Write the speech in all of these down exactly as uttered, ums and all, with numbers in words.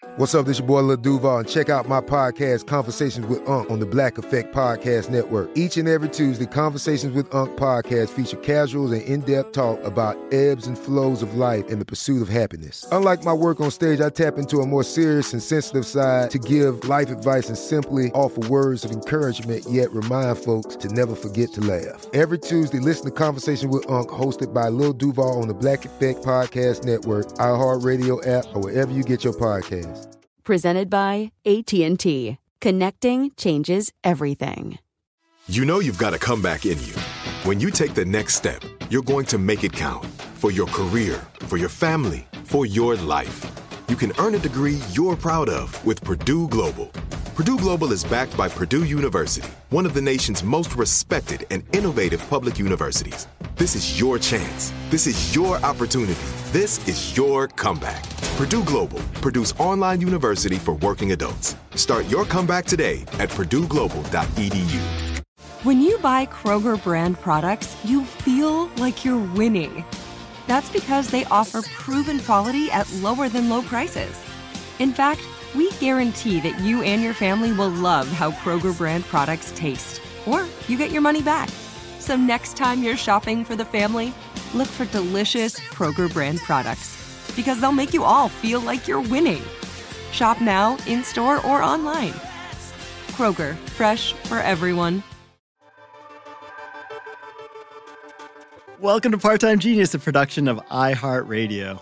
What's up, this your boy Lil Duval, and check out my podcast, Conversations with Unc, on the Black Effect Podcast Network. Each and every Tuesday, Conversations with Unc podcast feature casuals and in-depth talk about ebbs and flows of life and the pursuit of happiness. Unlike my work on stage, I tap into a more serious and sensitive side to give life advice and simply offer words of encouragement, yet remind folks to never forget to laugh. Every Tuesday, listen to Conversations with Unc, hosted by Lil Duval on the Black Effect Podcast Network, iHeartRadio app, or wherever you get your podcasts. Presented by A T and T. Connecting changes everything. You know you've got a comeback in you. When you take the next step, you're going to make it count. For your career, for your family, for your life. You can earn a degree you're proud of with Purdue Global. Purdue Global is backed by Purdue University, one of the nation's most respected and innovative public universities. This is your chance. This is your opportunity. This is your comeback. Purdue Global, Purdue's online university for working adults. Start your comeback today at purdue global dot e d u. When you buy Kroger brand products, you feel like you're winning. That's because they offer proven quality at lower than low prices. In fact, we guarantee that you and your family will love how Kroger brand products taste, or you get your money back. So next time you're shopping for the family, look for delicious Kroger brand products, because they'll make you all feel like you're winning. Shop now, in-store, or online. Kroger, fresh for everyone. Welcome to Part-Time Genius, a production of iHeartRadio.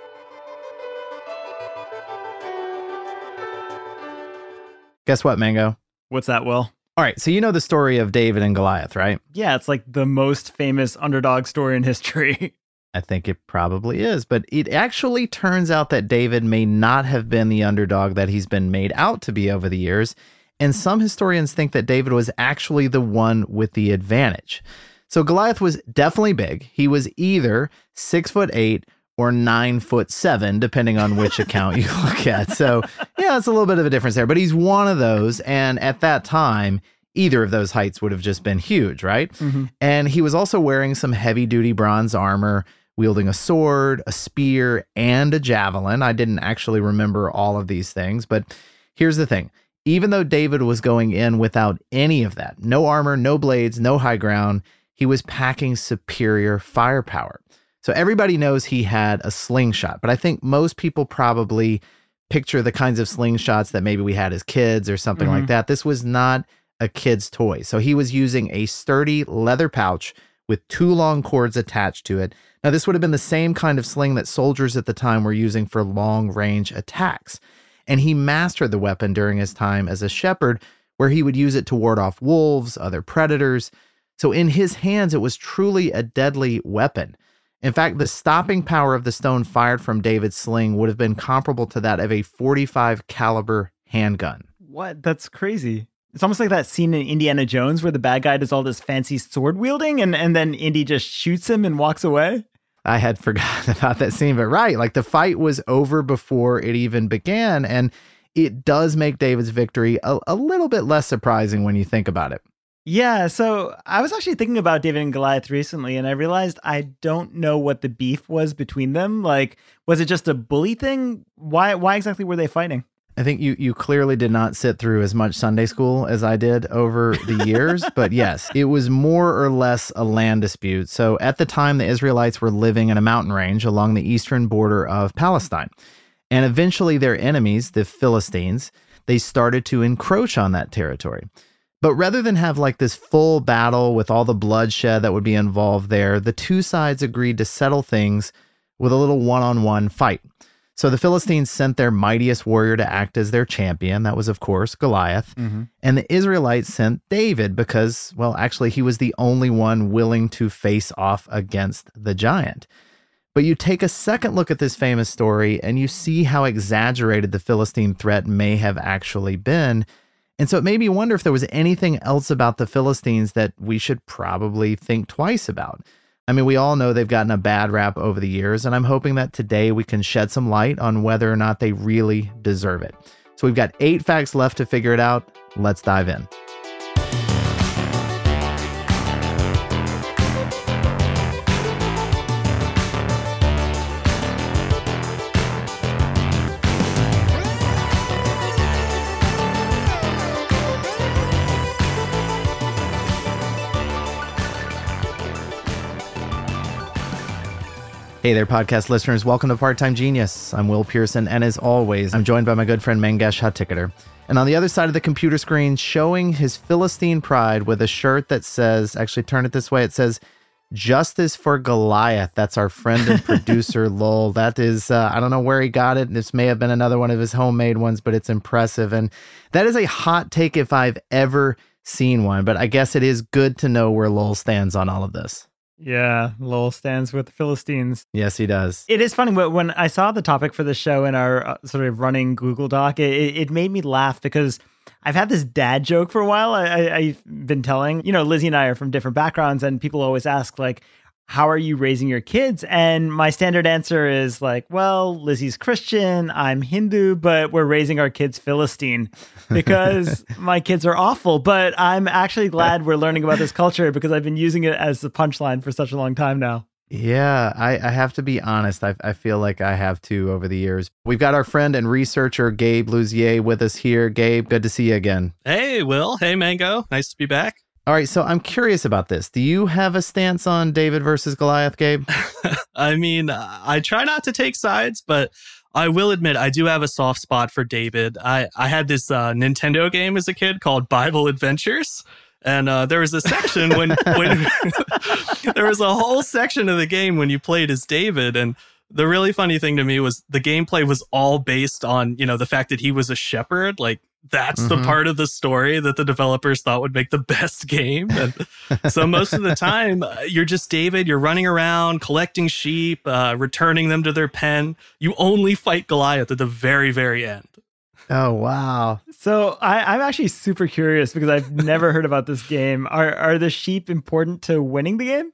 Guess what, Mango? What's that, Will? All right, so you know the story of David and Goliath, right? Yeah, it's like the most famous underdog story in history. I think it probably is, but it actually turns out that David may not have been the underdog that he's been made out to be over the years, and some historians think that David was actually the one with the advantage. So Goliath was definitely big. He was either six foot eight or nine foot seven, depending on which account you look at. So yeah, it's a little bit of a difference there, but he's one of those. And at that time, either of those heights would have just been huge, right? Mm-hmm. And he was also wearing some heavy duty bronze armor, wielding a sword, a spear, and a javelin. I didn't actually remember all of these things, but here's the thing. Even though David was going in without any of that, no armor, no blades, no high ground, he was packing superior firepower. So everybody knows he had a slingshot, but I think most people probably picture the kinds of slingshots that maybe we had as kids or something mm-hmm. like that. This was not a kid's toy. So he was using a sturdy leather pouch with two long cords attached to it. Now, this would have been the same kind of sling that soldiers at the time were using for long-range attacks. And he mastered the weapon during his time as a shepherd, where he would use it to ward off wolves, other predators. So in his hands, it was truly a deadly weapon. In fact, the stopping power of the stone fired from David's sling would have been comparable to that of a forty-five caliber handgun. What? That's crazy. It's almost like that scene in Indiana Jones where the bad guy does all this fancy sword wielding and, and then Indy just shoots him and walks away. I had forgotten about that scene, but right, like the fight was over before it even began. And it does make David's victory a, a little bit less surprising when you think about it. Yeah, so I was actually thinking about David and Goliath recently, and I realized I don't know what the beef was between them. Like, was it just a bully thing? Why why exactly were they fighting? I think you you clearly did not sit through as much Sunday school as I did over the years, but yes, it was more or less a land dispute. So at the time, the Israelites were living in a mountain range along the eastern border of Palestine. And eventually their enemies, the Philistines, they started to encroach on that territory. But rather than have like this full battle with all the bloodshed that would be involved there, the two sides agreed to settle things with a little one-on-one fight. So the Philistines sent their mightiest warrior to act as their champion. That was, of course, Goliath. Mm-hmm. And the Israelites sent David because, well, actually, he was the only one willing to face off against the giant. But you take a second look at this famous story and you see how exaggerated the Philistine threat may have actually been. And so it made me wonder if there was anything else about the Philistines that we should probably think twice about. I mean, we all know they've gotten a bad rap over the years, and I'm hoping that today we can shed some light on whether or not they really deserve it. So we've got eight facts left to figure it out. Let's dive in. Hey there, podcast listeners. Welcome to Part-Time Genius. I'm Will Pearson, and as always, I'm joined by my good friend Mangesh Hattikudur. And on the other side of the computer screen, showing his Philistine pride with a shirt that says, actually turn it this way, it says, Justice for Goliath. That's our friend and producer, Lowell. That is, uh, I don't know where he got it. This may have been another one of his homemade ones, but it's impressive. And that is a hot take if I've ever seen one. But I guess it is good to know where Lowell stands on all of this. Yeah, Lowell stands with the Philistines. Yes, he does. It is funny, but when I saw the topic for the show in our uh, sort of running Google Doc, it, it made me laugh because I've had this dad joke for a while. I, I, I've been telling, you know, Lizzie and I are from different backgrounds, and people always ask, like, how are you raising your kids? And my standard answer is like, well, Lizzie's Christian, I'm Hindu, but we're raising our kids Philistine because my kids are awful. But I'm actually glad we're learning about this culture because I've been using it as the punchline for such a long time now. Yeah, I, I have to be honest. I, I feel like I have to over the years. We've got our friend and researcher, Gabe Luzier, with us here. Gabe, good to see you again. Hey, Will. Hey, Mango. Nice to be back. All right, so I'm curious about this. Do you have a stance on David versus Goliath, Gabe? I mean, I try not to take sides, but I will admit I do have a soft spot for David. I, I had this uh, Nintendo game as a kid called Bible Adventures. And uh, there was a section when, when there was a whole section of the game when you played as David. And the really funny thing to me was the gameplay was all based on, you know, the fact that he was a shepherd. Like, that's mm-hmm. the part of the story that the developers thought would make the best game. And so most of the time, uh, you're just David. You're running around, collecting sheep, uh, returning them to their pen. You only fight Goliath at the very, very end. Oh, wow. So I, I'm actually super curious because I've never heard about this game. Are are the sheep important to winning the game?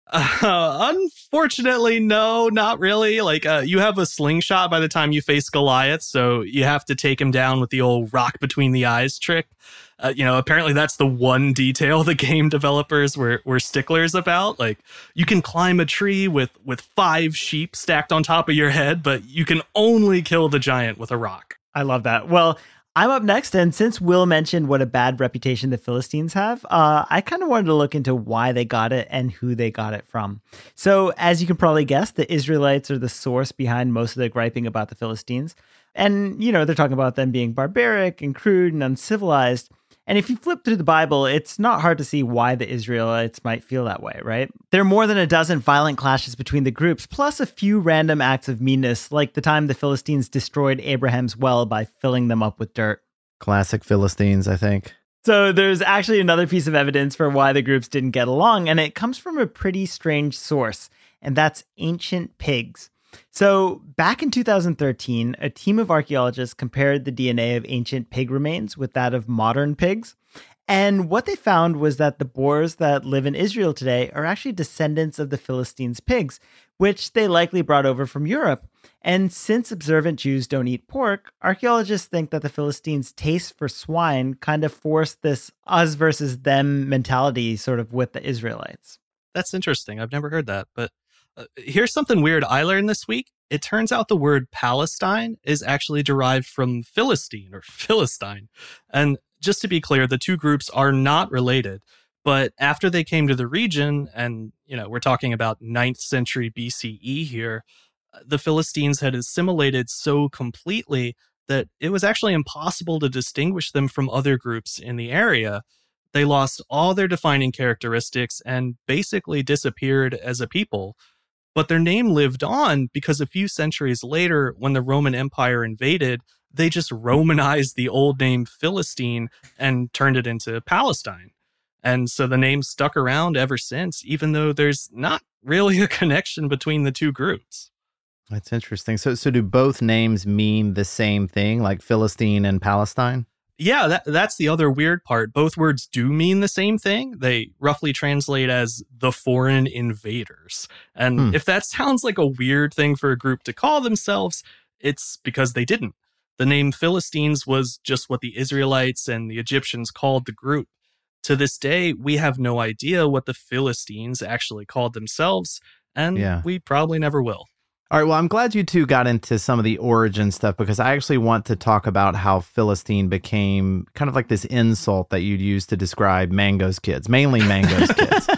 Uh, unfortunately, no, not really. Like, uh, you have a slingshot by the time you face Goliath, so you have to take him down with the old rock between the eyes trick. Uh, you know, apparently that's the one detail the game developers were were sticklers about. Like, you can climb a tree with with five sheep stacked on top of your head, but you can only kill the giant with a rock. I love that. Well, I'm up next, and since Will mentioned what a bad reputation the Philistines have, uh, I kind of wanted to look into why they got it and who they got it from. So, as you can probably guess, the Israelites are the source behind most of the griping about the Philistines. And, you know, they're talking about them being barbaric and crude and uncivilized. And if you flip through the Bible, it's not hard to see why the Israelites might feel that way, right? There are more than a dozen violent clashes between the groups, plus a few random acts of meanness, like the time the Philistines destroyed Abraham's well by filling them up with dirt. Classic Philistines, I think. So there's actually another piece of evidence for why the groups didn't get along, and it comes from a pretty strange source, and that's ancient pigs. So back in two thousand thirteen, a team of archaeologists compared the D N A of ancient pig remains with that of modern pigs. And what they found was that the boars that live in Israel today are actually descendants of the Philistines' pigs, which they likely brought over from Europe. And since observant Jews don't eat pork, archaeologists think that the Philistines' taste for swine kind of forced this us versus them mentality sort of with the Israelites. That's interesting. I've never heard that, but Uh, here's something weird I learned this week. It turns out the word Palestine is actually derived from Philistine or Philistine. And just to be clear, the two groups are not related. But after they came to the region, and, you know, we're talking about ninth century B C E here, the Philistines had assimilated so completely that it was actually impossible to distinguish them from other groups in the area. They lost all their defining characteristics and basically disappeared as a people. But their name lived on because a few centuries later, when the Roman Empire invaded, they just Romanized the old name Philistine and turned it into Palestine. And so the name stuck around ever since, even though there's not really a connection between the two groups. That's interesting. So, so do both names mean the same thing, like Philistine and Palestine? Yeah, that, that's the other weird part. Both words do mean the same thing. They roughly translate as the foreign invaders. And hmm. if that sounds like a weird thing for a group to call themselves, it's because they didn't. The name Philistines was just what the Israelites and the Egyptians called the group. To this day, we have no idea what the Philistines actually called themselves, and yeah. we probably never will. All right, well, I'm glad you two got into some of the origin stuff because I actually want to talk about how Philistine became kind of like this insult that you'd use to describe Mango's kids, mainly Mango's kids.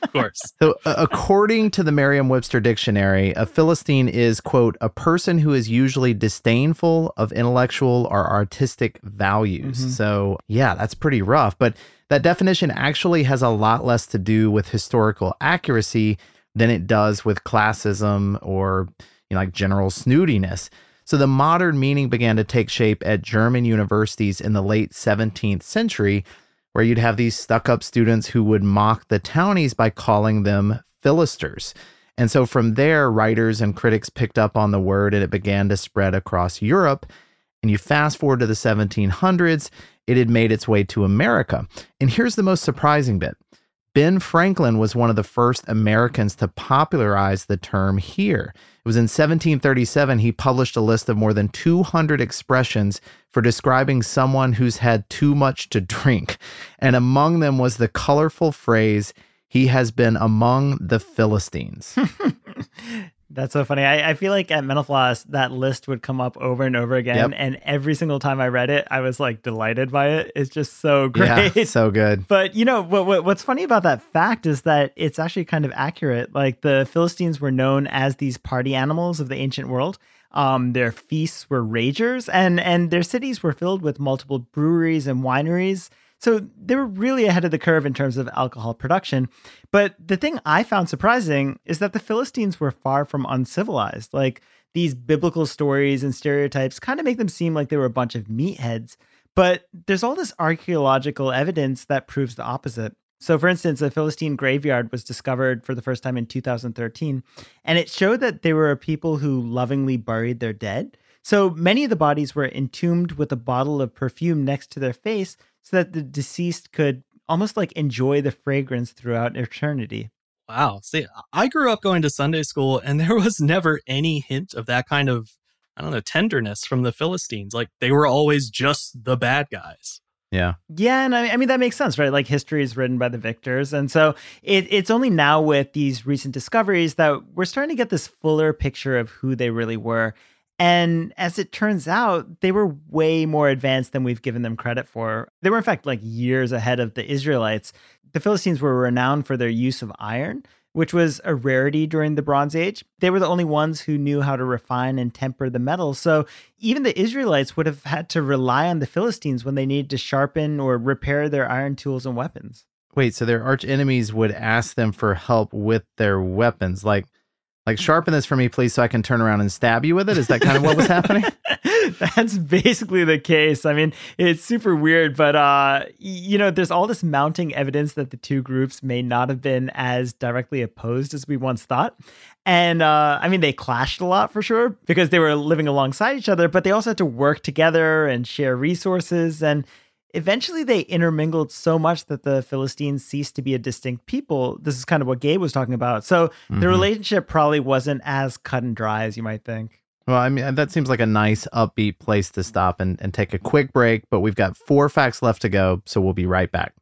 Of course. So, uh, according to the Merriam-Webster dictionary, a Philistine is, quote, a person who is usually disdainful of intellectual or artistic values. Mm-hmm. So, yeah, that's pretty rough. But that definition actually has a lot less to do with historical accuracy than it does with classism or, you know, like general snootiness. So the modern meaning began to take shape at German universities in the late seventeenth century, where you'd have these stuck-up students who would mock the townies by calling them Philisters. And so from there, writers and critics picked up on the word, and it began to spread across Europe. And you fast forward to the seventeen hundreds, it had made its way to America. And here's the most surprising bit. Ben Franklin was one of the first Americans to popularize the term here. It was in seventeen thirty-seven, he published a list of more than two hundred expressions for describing someone who's had too much to drink. And among them was the colorful phrase, he has been among the Philistines. That's so funny. I, I feel like at Mental Floss, that list would come up over and over again. Yep. And every single time I read it, I was like delighted by it. It's just so great. Yeah, so good. But you know, what, what what's funny about that fact is that it's actually kind of accurate. Like the Philistines were known as these party animals of the ancient world. Um, their feasts were ragers, and and their cities were filled with multiple breweries and wineries. So they were really ahead of the curve in terms of alcohol production. But the thing I found surprising is that the Philistines were far from uncivilized. Like these biblical stories and stereotypes kind of make them seem like they were a bunch of meatheads. But there's all this archaeological evidence that proves the opposite. So for instance, a Philistine graveyard was discovered for the first time in two thousand thirteen, and it showed that they were a people who lovingly buried their dead. So many of the bodies were entombed with a bottle of perfume next to their face so that the deceased could almost like enjoy the fragrance throughout eternity. Wow. See, I grew up going to Sunday school, and there was never any hint of that kind of, I don't know, tenderness from the Philistines. Like they were always just the bad guys. Yeah. Yeah. And I, I mean, that makes sense, right? Like history is written by the victors. And so it, it's only now with these recent discoveries that we're starting to get this fuller picture of who they really were. And as it turns out, they were way more advanced than we've given them credit for. They were, in fact, like years ahead of the Israelites. The Philistines were renowned for their use of iron, which was a rarity during the Bronze Age. They were the only ones who knew how to refine and temper the metal. So even the Israelites would have had to rely on the Philistines when they needed to sharpen or repair their iron tools and weapons. Wait, so their arch enemies would ask them for help with their weapons, like, like sharpen this for me, please, so I can turn around and stab you with it? Is that kind of what was happening? That's basically the case. I mean, it's super weird, but, uh, you know, there's all this mounting evidence that the two groups may not have been as directly opposed as we once thought. And, uh, I mean, they clashed a lot for sure because they were living alongside each other, but they also had to work together and share resources. And eventually they intermingled so much that the Philistines ceased to be a distinct people. This is kind of what Gabe was talking about. So mm-hmm. the relationship probably wasn't as cut and dry as you might think. Well, I mean, that seems like a nice upbeat place to stop and, and take a quick break, but we've got four facts left to go, so we'll be right back.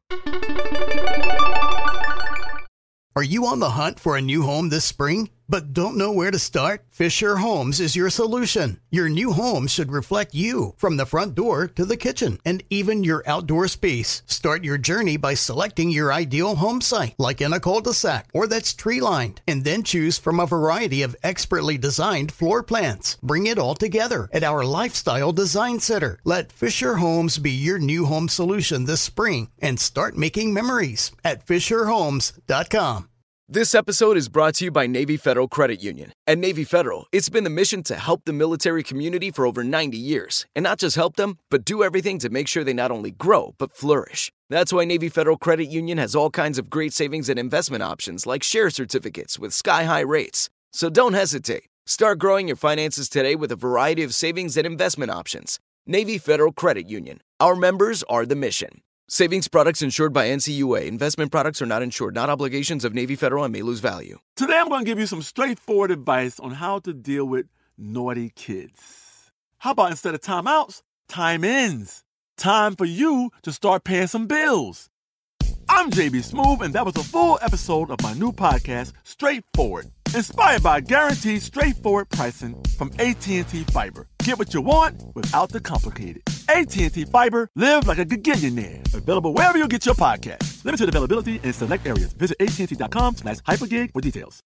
Are you on the hunt for a new home this spring, but don't know where to start? Fisher Homes is your solution. Your new home should reflect you, from the front door to the kitchen, and even your outdoor space. Start your journey by selecting your ideal home site, like in a cul-de-sac or that's tree-lined, and then choose from a variety of expertly designed floor plans. Bring it all together at our Lifestyle Design Center. Let Fisher Homes be your new home solution this spring and start making memories at fisher homes dot com. This episode is brought to you by Navy Federal Credit Union. At Navy Federal, it's been the mission to help the military community for over ninety years. And not just help them, but do everything to make sure they not only grow, but flourish. That's why Navy Federal Credit Union has all kinds of great savings and investment options like share certificates with sky-high rates. So don't hesitate. Start growing your finances today with a variety of savings and investment options. Navy Federal Credit Union. Our members are the mission. Savings products insured by N C U A. Investment products are not insured, not obligations of Navy Federal and may lose value. Today I'm going to give you some straightforward advice on how to deal with naughty kids. How about instead of timeouts, time-ins? Time for you to start paying some bills. I'm J B Smoove, and that was a full episode of my new podcast, Straightforward, inspired by guaranteed straightforward pricing from A T and T Fiber. Get what you want without the complicated. A T and T Fiber, live like a gigillionaire. Available wherever you get your podcasts. Limited availability in select areas. Visit A T and T dot com slash hypergig for details.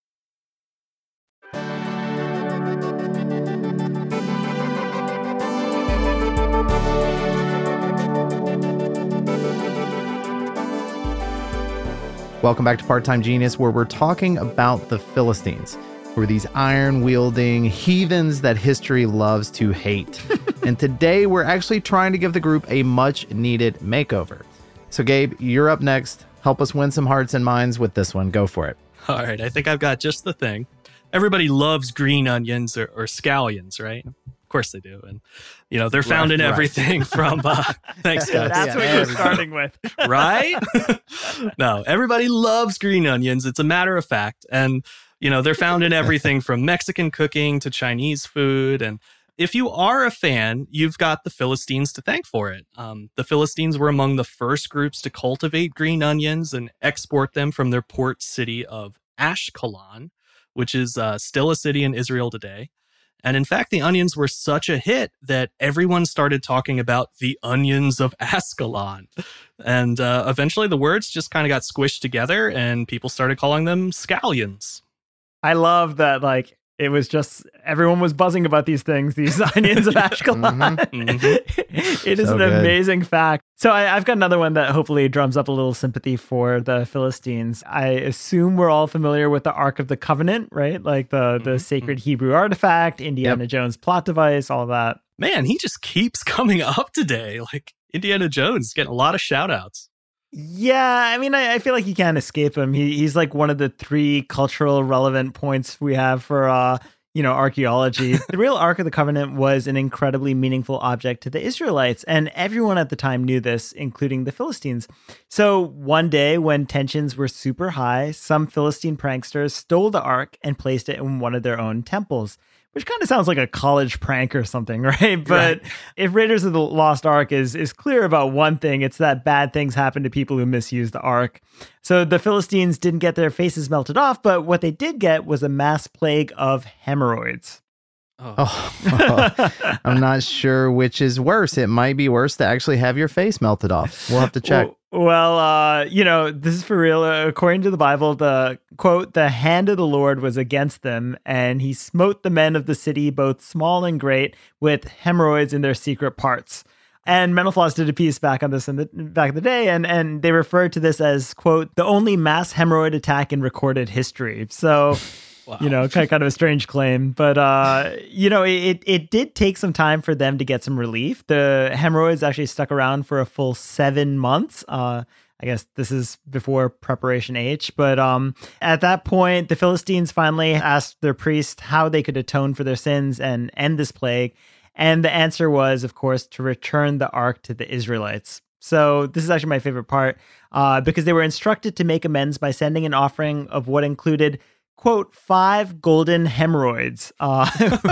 Welcome back to Part-Time Genius, where we're talking about the Philistines, who are these iron-wielding heathens that history loves to hate. And today, we're actually trying to give the group a much-needed makeover. So, Gabe, you're up next. Help us win some hearts and minds with this one. Go for it. All right, I think I've got just the thing. Everybody loves green onions or, or scallions, right? Of course they do. And, you know, they're found Right, in right. everything from, uh, thanks guys. That's Yeah, what yeah, you're everybody. starting with. Right? No, everybody loves green onions. It's a matter of fact. And, you know, they're found in everything from Mexican cooking to Chinese food. And if you are a fan, you've got the Philistines to thank for it. Um, the Philistines were among the first groups to cultivate green onions and export them from their port city of Ashkelon, which is uh, still a city in Israel today. And in fact, the onions were such a hit that everyone started talking about the onions of Ascalon. And uh, eventually the words just kind of got squished together and people started calling them scallions. I love that, like, it was just, everyone was buzzing about these things, these onions of Ashkelon. Mhm. It is So an good. amazing fact. So I, I've got another one that hopefully drums up a little sympathy for the Philistines. I assume we're all familiar with the Ark of the Covenant, right? Like the, the Mhm. sacred Hebrew artifact, Indiana Jones plot device, all that. Man, he just keeps coming up today. Like Indiana Jones getting a lot of shout outs. Yeah, I mean, I, I feel like you can't escape him. He, he's like one of the three cultural relevant points we have for, uh, you know, archaeology. The real Ark of the Covenant was an incredibly meaningful object to the Israelites, and everyone at the time knew this, including the Philistines. So one day when tensions were super high, some Philistine pranksters stole the Ark and placed it in one of their own temples. Which kind of sounds like a college prank or something, right? But Right. if Raiders of the Lost Ark is is clear about one thing, it's that bad things happen to people who misuse the Ark. So the Philistines didn't get their faces melted off, but what they did get was a mass plague of hemorrhoids. Oh, Oh, I'm not sure which is worse. It might be worse to actually have your face melted off. We'll have to check. Well, uh, you know, this is for real. Uh, according to the Bible, the quote, the hand of the Lord was against them, and he smote the men of the city, both small and great, with hemorrhoids in their secret parts. And Mental Floss did a piece back on this in the back in the day, and and they referred to this as, quote, the only mass hemorrhoid attack in recorded history. So, wow. you know, kind of, kind of a strange claim, but uh, you know, it it did take some time for them to get some relief. The hemorrhoids actually stuck around for a full seven months. Uh, I guess this is before Preparation H, but um, at that point, the Philistines finally asked their priest how they could atone for their sins and end this plague. And the answer was, of course, to return the ark to the Israelites. So this is actually my favorite part, uh, because they were instructed to make amends by sending an offering of what included, quote, five golden hemorrhoids. Uh,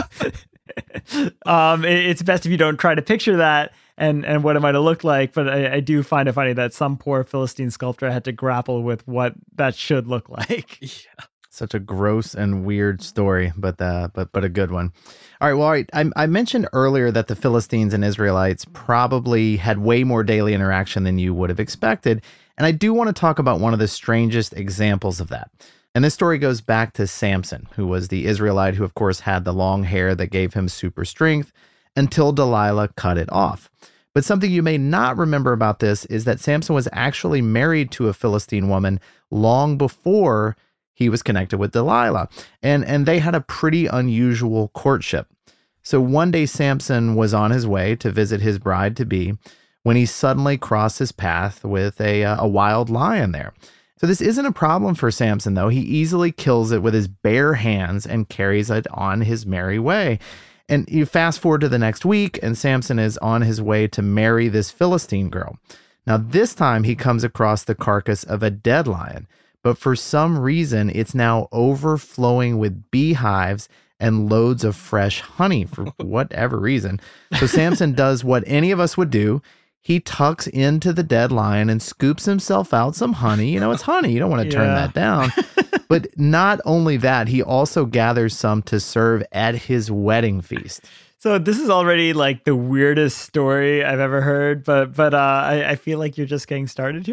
um, it- it's best if you don't try to picture that and, and what it might have looked like. But I, I do find it funny that some poor Philistine sculptor had to grapple with what that should look like. Yeah. Such a gross and weird story, but uh, but but a good one. All right, well, all right. I, I mentioned earlier that the Philistines and Israelites probably had way more daily interaction than you would have expected, and I do want to talk about one of the strangest examples of that. And this story goes back to Samson, who was the Israelite who, of course, had the long hair that gave him super strength until Delilah cut it off. But something you may not remember about this is that Samson was actually married to a Philistine woman long before he was connected with Delilah, and, and they had a pretty unusual courtship. So one day Samson was on his way to visit his bride-to-be when he suddenly crossed his path with a, uh, a wild lion there. So this isn't a problem for Samson, though. He easily kills it with his bare hands and carries it on his merry way. And you fast forward to the next week, and Samson is on his way to marry this Philistine girl. Now, this time he comes across the carcass of a dead lion, but for some reason, it's now overflowing with beehives and loads of fresh honey for whatever reason. So Samson does what any of us would do. He tucks into the dead lion and scoops himself out some honey. You know, it's honey. You don't want to turn Yeah. that down. But not only that, he also gathers some to serve at his wedding feast. So this is already like the weirdest story I've ever heard, but but uh, I, I feel like you're just getting started here.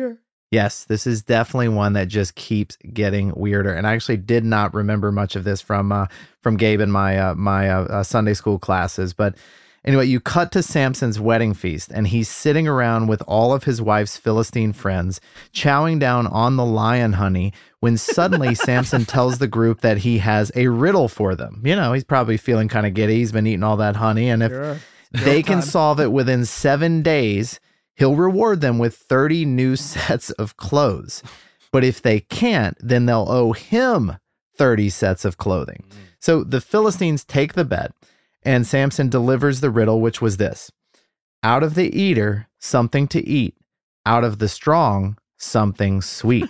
Yes, this is definitely one that just keeps getting weirder. And I actually did not remember much of this from uh, from Gabe in my uh, my uh, uh, Sunday school classes. But anyway, you cut to Samson's wedding feast, and he's sitting around with all of his wife's Philistine friends, chowing down on the lion honey, when suddenly Samson tells the group that he has a riddle for them. You know, he's probably feeling kind of giddy. He's been eating all that honey. And if Sure. they can solve it within seven days, he'll reward them with thirty new sets of clothes. But if they can't, then they'll owe him thirty sets of clothing. Mm. So the Philistines take the bet, and Samson delivers the riddle, which was this: out of the eater, something to eat. Out of the strong, something sweet.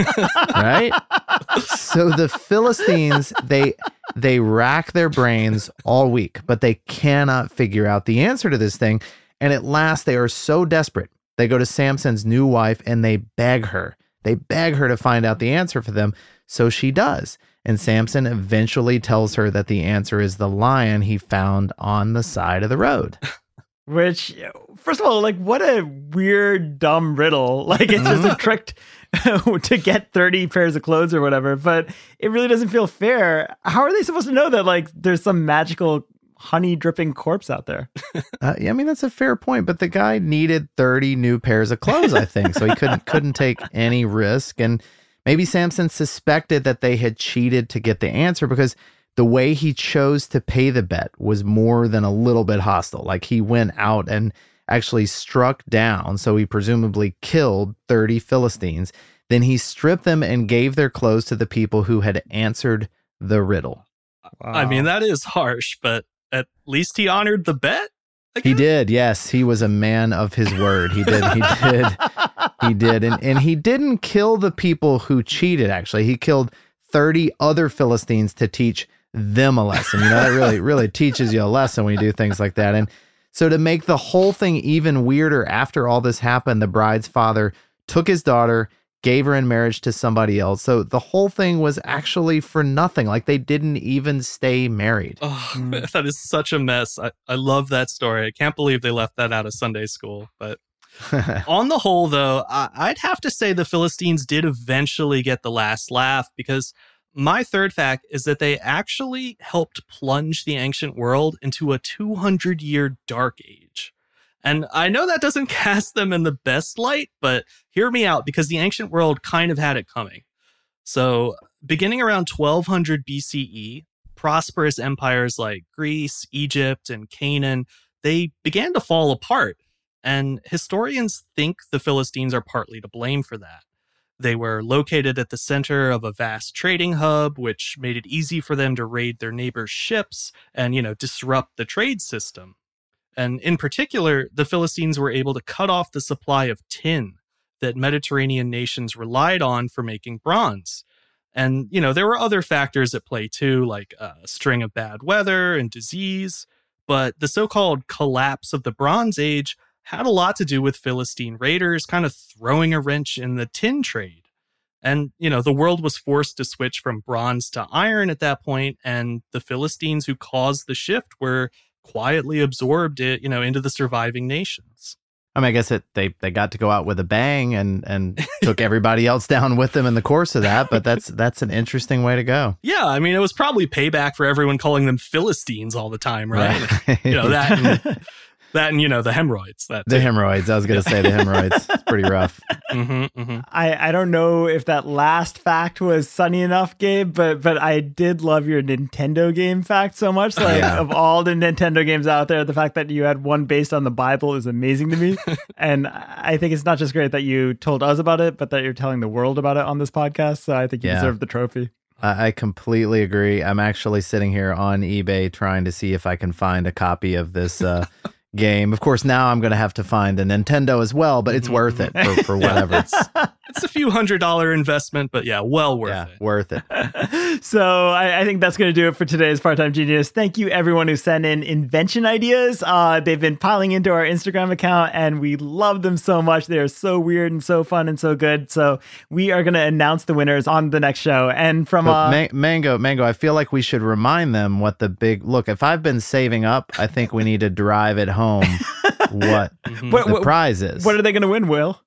Right? So the Philistines, they they rack their brains all week, but they cannot figure out the answer to this thing. And at last, they are so desperate, they go to Samson's new wife and they beg her. They beg her to find out the answer for them. So she does. And Samson eventually tells her that the answer is the lion he found on the side of the road. Which, first of all, like, what a weird, dumb riddle. Like, it's just a trick to get thirty pairs of clothes or whatever. But it really doesn't feel fair. How are they supposed to know that, like, there's some magical honey dripping corpse out there? Uh, yeah, I mean, that's a fair point, but the guy needed thirty new pairs of clothes, I think, so he couldn't couldn't take any risk. And maybe Samson suspected that they had cheated to get the answer, because the way he chose to pay the bet was more than a little bit hostile. Like, he went out and actually struck down, so he presumably killed thirty Philistines. Then he stripped them and gave their clothes to the people who had answered the riddle. Wow. I mean, that is harsh, but at least he honored the bet. Again? He did, yes. He was a man of his word. He did, he did, he did. And, and he didn't kill the people who cheated, actually. He killed thirty other Philistines to teach them a lesson. You know, that really, really teaches you a lesson when you do things like that. And so to make the whole thing even weirder, after all this happened, the bride's father took his daughter, gave her in marriage to somebody else. So the whole thing was actually for nothing. Like, they didn't even stay married. Oh, mm. That is such a mess. I, I love that story. I can't believe they left that out of Sunday school. But on the whole, though, I, I'd have to say the Philistines did eventually get the last laugh, because my third fact is that they actually helped plunge the ancient world into a two hundred year dark age. And I know that doesn't cast them in the best light, but hear me out, because the ancient world kind of had it coming. So beginning around twelve hundred B C E, prosperous empires like Greece, Egypt, and Canaan, they began to fall apart. And historians think the Philistines are partly to blame for that. They were located at the center of a vast trading hub, which made it easy for them to raid their neighbors' ships and, you know, disrupt the trade system. And in particular, the Philistines were able to cut off the supply of tin that Mediterranean nations relied on for making bronze. And, you know, there were other factors at play too, like a string of bad weather and disease. But the so-called collapse of the Bronze Age had a lot to do with Philistine raiders kind of throwing a wrench in the tin trade. And, you know, the world was forced to switch from bronze to iron at that point, and the Philistines who caused the shift were quietly absorbed it, you know, into the surviving nations. I mean, I guess it, they they got to go out with a bang and and took everybody else down with them in the course of that. But that's that's an interesting way to go. Yeah, I mean, it was probably payback for everyone calling them Philistines all the time, right? right. You know, that and, that and, you know, the hemorrhoids. That the hemorrhoids. I was going to say the hemorrhoids. It's pretty rough. Mm-hmm, mm-hmm. I, I don't know if that last fact was sunny enough, Gabe, but but I did love your Nintendo game fact so much. Like, yeah. Of all the Nintendo games out there, the fact that you had one based on the Bible is amazing to me. And I think it's not just great that you told us about it, but that you're telling the world about it on this podcast. So I think you yeah. deserve the trophy. I completely agree. I'm actually sitting here on eBay trying to see if I can find a copy of this uh, game. Of course, now I'm going to have to find a Nintendo as well, but it's worth it for, for whatever. It's, it's a few hundred dollar investment, but yeah, well worth yeah, it. worth it. So I, I think that's going to do it for today's Part-Time Genius. Thank you, everyone who sent in invention ideas. Uh, they've been piling into our Instagram account, and we love them so much. They are so weird and so fun and so good. So we are going to announce the winners on the next show. And from uh, Ma- Mango, Mango, I feel like we should remind them what the big look. If I've been saving up, I think we need to drive it home. What mm-hmm. the what, prize is. What are they going to win, Will?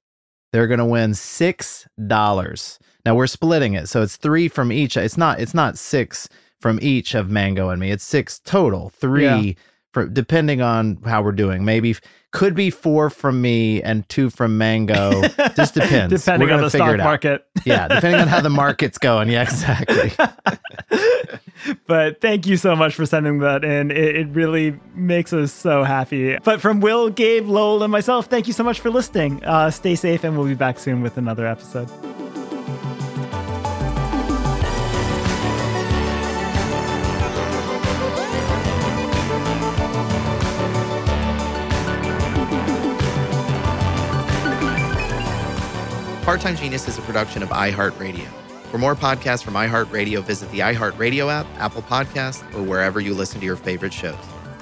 they're going to win six dollars. Now we're splitting it, so it's three from each. It's not it's not six from each of Mango and me. It's six total. Three yeah. for, depending on how we're doing. Maybe could be four from me and two from Mango. Just depends. Depending on the stock market. Yeah, depending on how the market's going. Yeah, exactly. But thank you so much for sending that in. It, it really makes us so happy. But from Will, Gabe, Lowell, and myself, thank you so much for listening. Uh, stay safe, and we'll be back soon with another episode. Part-Time Genius is a production of iHeartRadio. For more podcasts from iHeartRadio, visit the iHeartRadio app, Apple Podcasts, or wherever you listen to your favorite shows.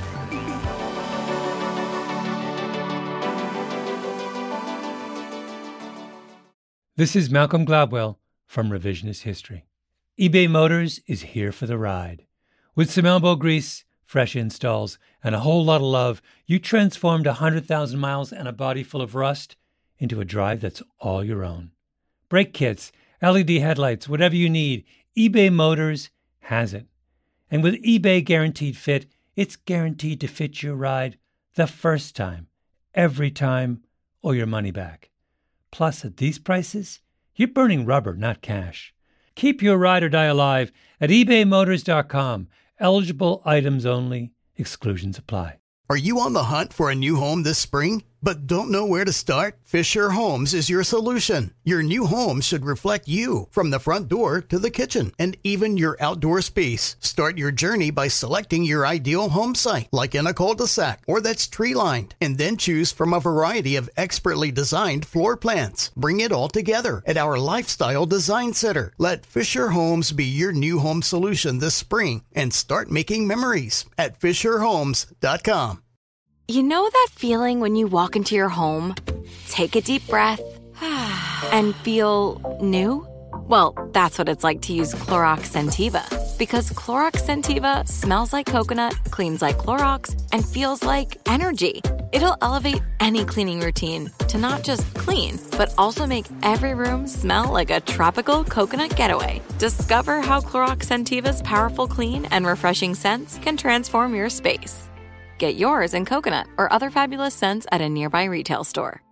This is Malcolm Gladwell from Revisionist History. eBay Motors is here for the ride. With some elbow grease, fresh installs, and a whole lot of love, you transformed one hundred thousand miles and a body full of rust into a drive that's all your own. Brake kits, L E D headlights, whatever you need, eBay Motors has it. And with eBay Guaranteed Fit, it's guaranteed to fit your ride the first time, every time, or your money back. Plus, at these prices, you're burning rubber, not cash. Keep your ride or die alive at ebay motors dot com. Eligible items only. Exclusions apply. Are you on the hunt for a new home this spring, but don't know where to start? Fisher Homes is your solution. Your new home should reflect you, from the front door to the kitchen, and even your outdoor space. Start your journey by selecting your ideal home site, like in a cul-de-sac or that's tree-lined, and then choose from a variety of expertly designed floor plans. Bring it all together at our Lifestyle Design Center. Let Fisher Homes be your new home solution this spring, and start making memories at fisher homes dot com. You know that feeling when you walk into your home, take a deep breath, and feel new? Well, that's what it's like to use Clorox Scentiva. Because Clorox Scentiva smells like coconut, cleans like Clorox, and feels like energy. It'll elevate any cleaning routine to not just clean, but also make every room smell like a tropical coconut getaway. Discover how Clorox Scentiva's powerful clean and refreshing scents can transform your space. Get yours in coconut or other fabulous scents at a nearby retail store.